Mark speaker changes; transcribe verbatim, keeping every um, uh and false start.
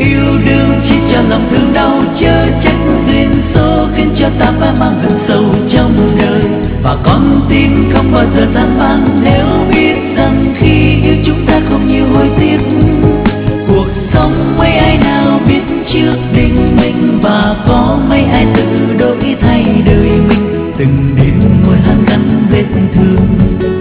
Speaker 1: Yêu đương chỉ cho lòng thương đau, chớ trách duyên số khiến cho ta phải mang hận sâu trong đời. Và con tim không bao giờ gian van nếu biết rằng khi yêu chúng ta không nhiều hối tiếc. Cuộc sống mấy ai nào biết trước định mình, và có mấy ai tự đổi thay đời mình. Từng đêm ngồi hàn gắn vết thương,